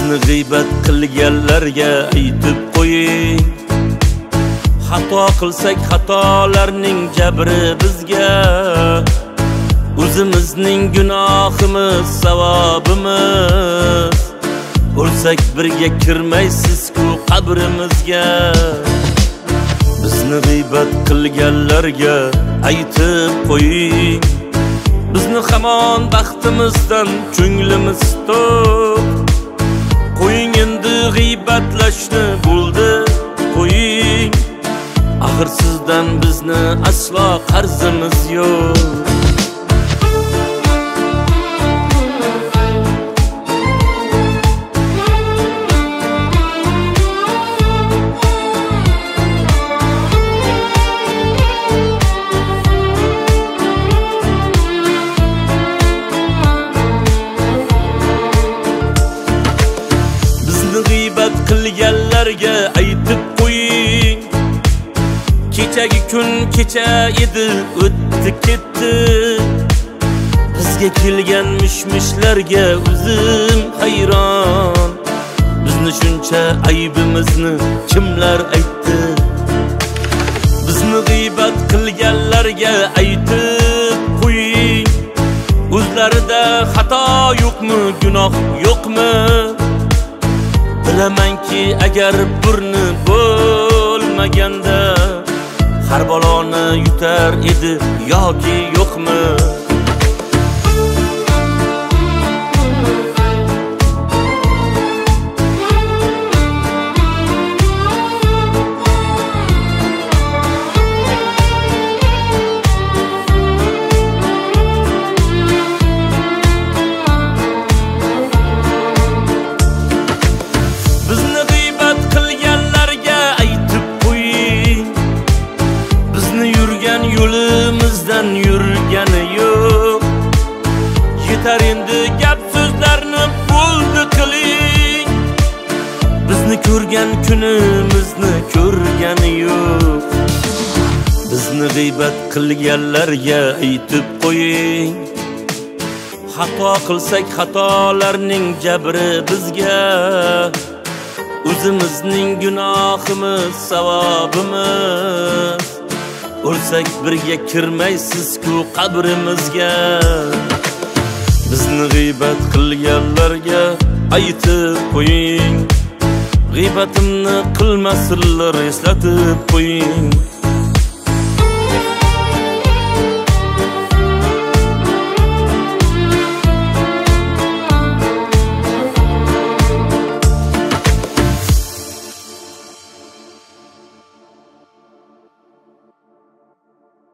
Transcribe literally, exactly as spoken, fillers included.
Bizni g'iybat qilganlarga aytib qo'ying. Xato qilsak xatolarning jabri bizga, o'zimizning gunohimiz savobimiz. O'lsak birga kirmaysiz-ku qabrimizga. Bizni g'iybat qilganlarga aytib qo'ying. Bizni hamon baxtimizdan ko'nglimiz to'q. Qo'ying endi g'iybatlashni bo'ldi qo'ying. Axir sizdan bizni aslo qarzimiz yo'q. G'iybat qilganlarga aytib qo'ying. Kechagi kun kecha edi, o'tdi ketdi. Bizga kelgan mishmishlarga o'zim hayron. Bizni shuncha aybimizni kimlar aytdi? Bizni g'iybat qilganlarga aytib qo'ying. O'zlarida xato yo'qmi, gunoh yo'qmi? Bilamanki agar burni bo'lmaganda har baloni yutar edi yoki yo'qmi? Yo'limizdan yurgani yo'q. Yetar endi gap so'zlarni bo'ldi qiling. Bizni ko'rgan kunimizni ko'rgani yo'q. Bizni g'iybat qilganlarga aytib qo'ying. Xato qilsak xatolarning jabri bizga, o'zimizning gunohimiz savobimiz. O'lsak birga kirmaysiz-ku qabrimizga. Bizni g'iybat qilganlarga aytib qo'ying. G'iybatimni qilmasinlar, eslatib qo'ying.